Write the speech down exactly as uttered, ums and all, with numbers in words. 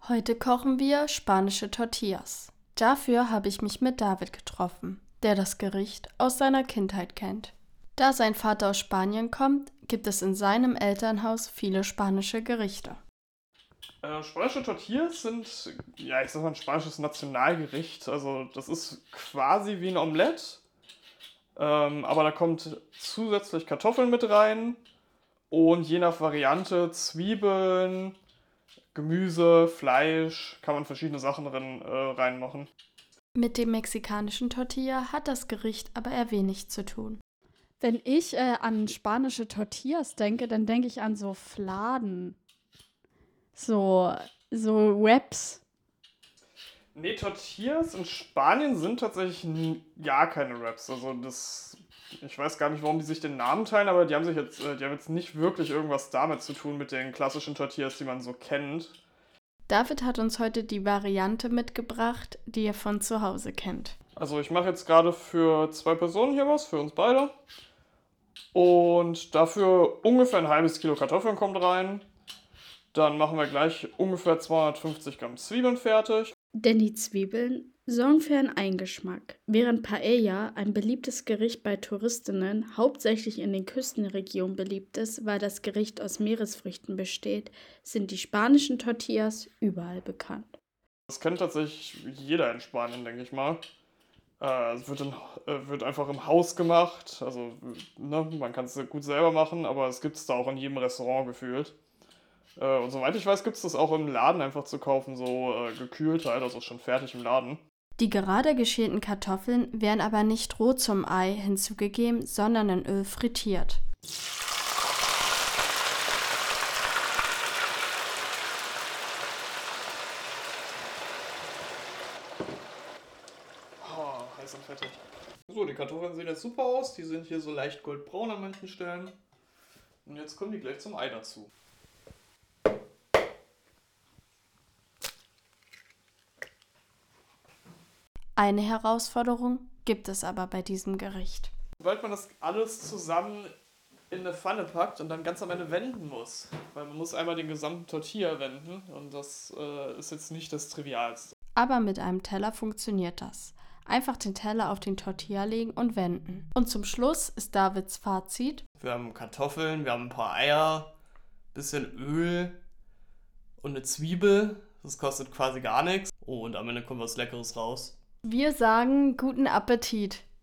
Heute kochen wir spanische Tortillas. Dafür habe ich mich mit David getroffen, der das Gericht aus seiner Kindheit kennt. Da sein Vater aus Spanien kommt, gibt es in seinem Elternhaus viele spanische Gerichte. Äh, spanische Tortillas sind, ja, ich sag mal, ein spanisches Nationalgericht. Also, das ist quasi wie ein Omelett, ähm, aber da kommt zusätzlich Kartoffeln mit rein und je nach Variante Zwiebeln, Gemüse, Fleisch, kann man verschiedene Sachen drin äh, reinmachen. Mit dem mexikanischen Tortilla hat das Gericht aber eher wenig zu tun. Wenn ich äh, an spanische Tortillas denke, dann denke ich an so Fladen. So, so Wraps. Nee, Tortillas in Spanien sind tatsächlich n- gar keine Wraps. Also das, ich weiß gar nicht, warum die sich den Namen teilen, aber die haben sich jetzt, äh, die haben jetzt nicht wirklich irgendwas damit zu tun mit den klassischen Tortillas, die man so kennt. David hat uns heute die Variante mitgebracht, die er von zu Hause kennt. Also ich mache jetzt gerade für zwei Personen hier was, für uns beide. Und dafür ungefähr ein halbes Kilo Kartoffeln kommt rein. Dann machen wir gleich ungefähr zweihundertfünfzig Gramm Zwiebeln fertig. Denn die Zwiebeln sorgen für einen Eingeschmack. Während Paella, ein beliebtes Gericht bei Touristinnen, hauptsächlich in den Küstenregionen beliebt ist, weil das Gericht aus Meeresfrüchten besteht, sind die spanischen Tortillas überall bekannt. Das kennt tatsächlich jeder in Spanien, denke ich mal. Äh, es wird, in, äh, wird einfach im Haus gemacht. Also, ne, man kann es gut selber machen, aber es gibt es da auch in jedem Restaurant gefühlt. Äh, und soweit ich weiß, gibt es das auch im Laden einfach zu kaufen, so äh, gekühlt halt, also schon fertig im Laden. Die gerade geschälten Kartoffeln werden aber nicht roh zum Ei hinzugegeben, sondern in Öl frittiert. Oh, heiß und fettig. So, die Kartoffeln sehen jetzt super aus. Die sind hier so leicht goldbraun an manchen Stellen. Und jetzt kommen die gleich zum Ei dazu. Eine Herausforderung gibt es aber bei diesem Gericht. Sobald man das alles zusammen in eine Pfanne packt und dann ganz am Ende wenden muss. Weil man muss einmal den gesamten Tortilla wenden und das äh, ist jetzt nicht das Trivialste. Aber mit einem Teller funktioniert das. Einfach den Teller auf den Tortilla legen und wenden. Und zum Schluss ist Davids Fazit: Wir haben Kartoffeln, wir haben ein paar Eier, bisschen Öl und eine Zwiebel. Das kostet quasi gar nichts. Oh, und am Ende kommt was Leckeres raus. Wir sagen guten Appetit.